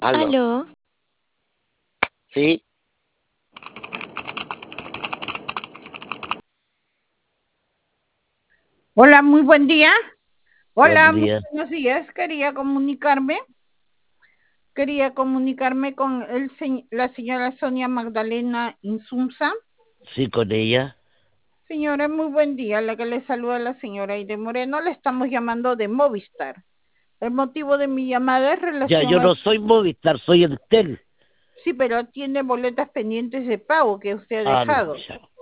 Aló. Aló, Sí, Hola, muy buen día. buen Hola, muy día. buenos días. Quería comunicarme con la señora Sonia Magdalena Insunza. Sí, con ella. Señora, muy buen día. La que le saluda la señora Aide Moreno. Le estamos llamando de Movistar. El motivo de mi llamada es Ya, relación yo a... no soy Movistar, soy Entel. Sí, pero tiene boletas pendientes de pago que usted ha Ah, no, dejado. ya.